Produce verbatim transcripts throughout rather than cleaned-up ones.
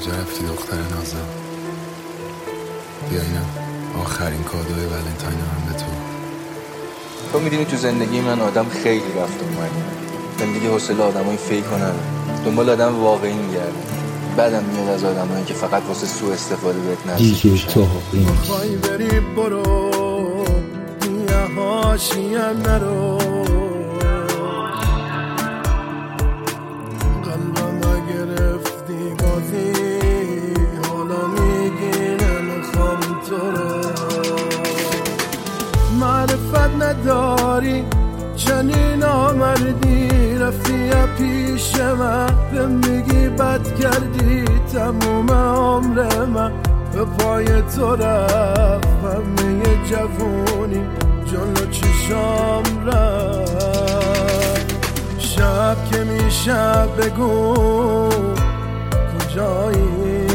کجا رفتی دختر نازم؟ بیا اینم آخرین کادوی ولنتاین من به تو. تو میدونی تو زندگی من آدم خیلی رفت اومده. زندگی حوصله آدمای فیکو نداره. دنبال آدم واقعی میگردم. بعدم میاد از آدمایی که فقط واسه سوء استفاده بهت نزدیک میشن. بخوای بری برو یه حاشیه نرو، قلبم گرفتی بازی، حالا میگی نمیخوام تو رو. معرفت نداری چنین آمردی، رفتی پیش من به میگی بد کردی، تموم عمر من به پای تو رفت. همه جوونی جلو چشام رفت. شب که میشه بگو کجایی،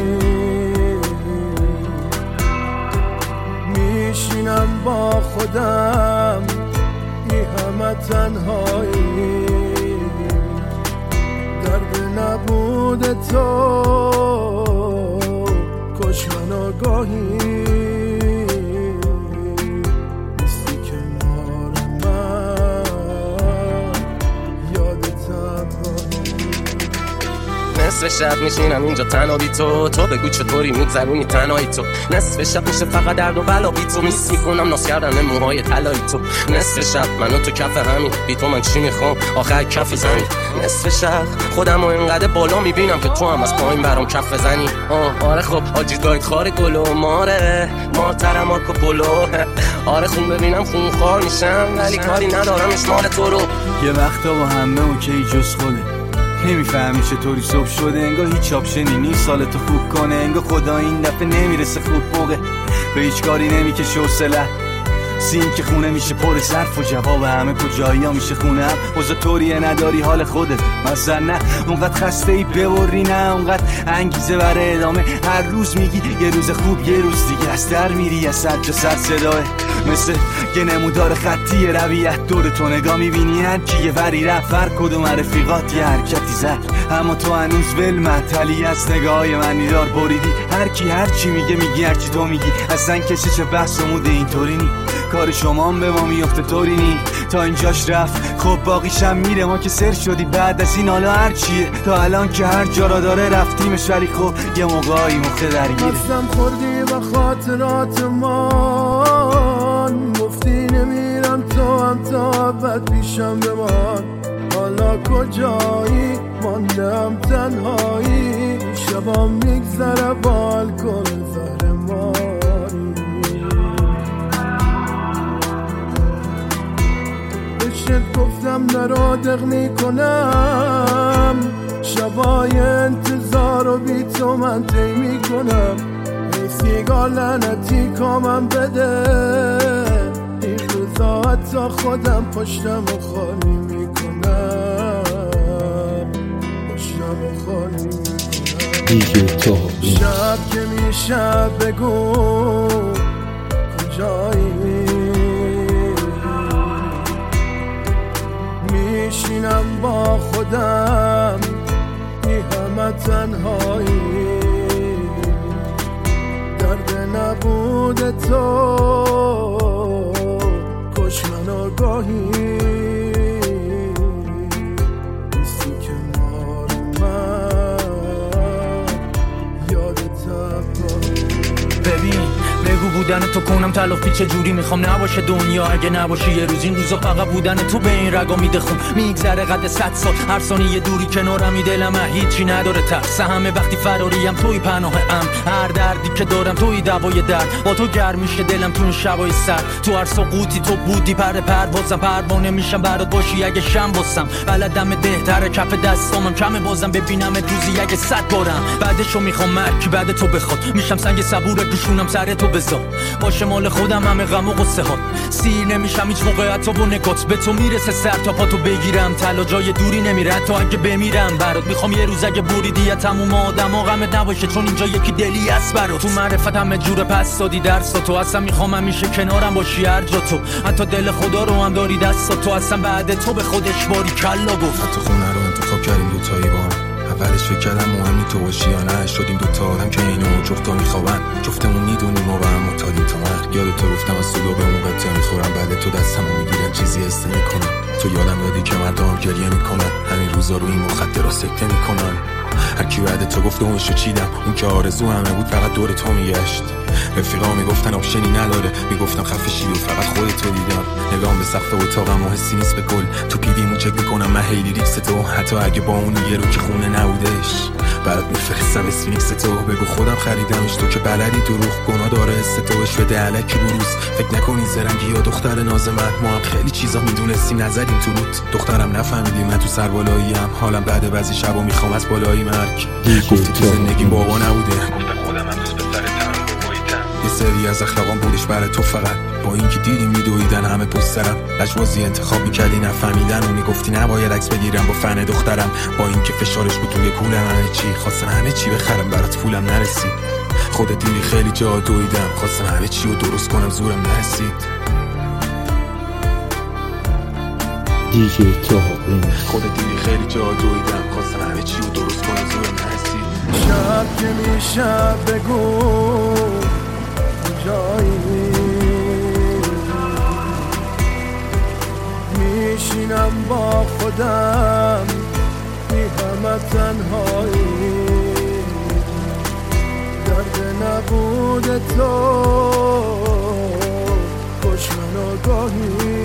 میشینم با خودم ای همه تنهایی، درد نبود تو کش من آگاهی، نیستی کنار من یاد تنهایی. نصف شب میشینم اینجا تنها بی تو، تو بگو چطوری میگذرونی تنهایی تو. نصف شب میشه فقط درد و بلا بی تو، میس میکنم ناز کردن موهای طلایی تو. نصف شب منو تو کف همین، بی تو من چی میخوام آخر کف زمین. نصف شب خودم رو اینقدر بالا میبینم که تو هم از پایین برام کف بزنی. آه آره خب آجی دایت خار گلو ماره مارتر مارکو پولو. آره خون ببینم خون خار میشم ولی کاری ندارم اشمال تو رو. یه وقتا با همه اوکی جز خوده، نمیفهمی چطوری صبح شده، انگار هیچ آپشنی نیست سالتو خوب کنه، انگار خدا این دفعه نمیرسه خوب موقع، به هیچ کاری نمیکشه حوصله. سین که خونه میشه پر ظرف و جواب همه کجایی ها میشه خونه هم. واسه طوریه نداری حال خودت مثلا، نه اونقدر خسته ای ببری، نه اونقدر انگیزه برای ادامه. هر روز میگی یه روز خوب یه روز دیگه از در میری، از صد تا صد صداه مثل یه نمودار خطی رویت دور تو نگاه میبینی هر کی یه وری رفت، هر کدوم رفیقات یه حرکتی زد، اما تو هنوز ول معطلی از نگاهی من دار بریدی. هر کی هر چی میگه میگی هر چی تو میگی، اصلا کسی چه بحث و موده اینطوری نی، کار شما هم به ما میفته طوری نی. تا اینجاش رفت خب باقیشم میره، ما که سر شدی بعد از این حالا هر چیه. تا الان که هر جا را داره رفتیمش ولی خب یه موقعی مخته درگیره. دستم خوردی و خاطرات من، گفتی نمیرم تو هم تا بد پیشم بمان. حالا کجایی ماندم تنهایی، شبام میگذره بالکن زهر ماری. بشت گفتم نرا دق میکنم، شبای انتظار و بی تو من طی میکنم. ای سیگار لعنتی کامم بده، این روزا حتی خودم پشتم و خالی میکنم، پشتم و خالی میکنم. شب که میشه بگو کجایی، میشینم با خودم ای همه تنهایی، درد نبود تو کش من آگاهی، نیستی کنار من یاد تنهایی. ببین بگو بودن تو کنم تلافی چجوری میخوام نباشه دنیا، اگه نباشه یه روز این روزا فقط بودن تو به این رگا میده خون. میگذره قد صد سال هر ثانیه دوری کنارم، دلم هیچی نداره ترس همه وقتی فراریم توی پناه ام. هر دردی که دارم توی دوای درد، با تو گرم میشه دلم تو این شبای سرد. تو هر سقوطی تو بودی پر پروازم، پروانه میشم برات باشی اگه شم باسم. بلدم دهتر کف دستامم کمه بازم ببینم روزی اگه صد بارم. بعدشو میخوام مرگ بعد تو بخواد، میشم سنگ صبور پیشونم سر تو بذار، باشه مال خودم همه غم و غصه ها. سیر نمیشم هیچ موقع حتی با نگات، به تو میرسه سر تا پا تو بگیرم. طلا جای دوری نمیره تا اگه بمیرم برات. میخوام یه روز اگه بریدی تموم آدما غمت نباشه، چون اینجا یکی دلی است برات. تو معرفت همه جور پس دادی درس تو، اصلا میخوام همیشه کنارم باشی هر جا تو. حتی دل خدا رو هم داری دست تو، اصلا بعد تو به خودش باری کلا گفت. حتی خونه رو انتخاب کردیم دوتایی با هم، اولش فکر کردم مهم نی تو باشی یا نه، شدیم دوتا آدم که اینو جفتا میخوابن، جفتمون میدونیم و به هم محتاجیم تا مرگ. یاد تو گفتم از صدا به موقع ته میخورم، بعد تو دستمو میگیرن چیزی حس نمیکنم. تو یادم دادی که مردم گریه میکنن، همین روزا رو این مخدرها سکته میکنن. هرکی بعد تو گفت اونشو چیدم، اون که آرزو همه بود فقط دور تو میگشت. رفیقا میگفتن آپشنی نداره، میگفتم خفه شی و فقط خودتو دیدم. نگام به سقف اتاقم و حسی نیست به کل، تو پیویمو چک میکنم من هیلی ریکس تو، حتی اگه با اون یه رو که خونه نبودش برات میفرستم اسفینکس تو. بگو خودم خریدمش، تو که بلدی دروغ گناه داره حس توش بده علکی بروز. فکر نکنی زرنگی یا دختر ناز من، ما هم خیلی چیزا میدونستیم نزدیم تو روت. دخترم نفهمیدی من تو سربالاییم، حالم بعد بعضی شبا میخوام از بالایی مرگ. گفتی تو زندگی بابا نبوده، گفتم خودم هم دوست پسرتم باباییتم. یه سری از اخلاقام بودش برای تو فقط، با اینکه دیدیم میدویدن همه پوسترم. لجبازی انتخاب میکردی نفهمیدن و میگفتی نباید عکس بگیرم با فن دخترم، با اینکه فشارش بود توی کولم همه چی. خواستم همه چی بخرم برات پولم نرسید، خودت دیدی خیلی جا دویدم. خواستم همه چی رو درست کنم زورم نرسید. دیجی توها خودت دیدی خیلی جا دویدم، خواستم همه چی رو درست کنم زورم نرسید. شب که میشه بگو جایی میشینم با خودم بی همه تنهایی، درد نبود تو کش منو گاهی.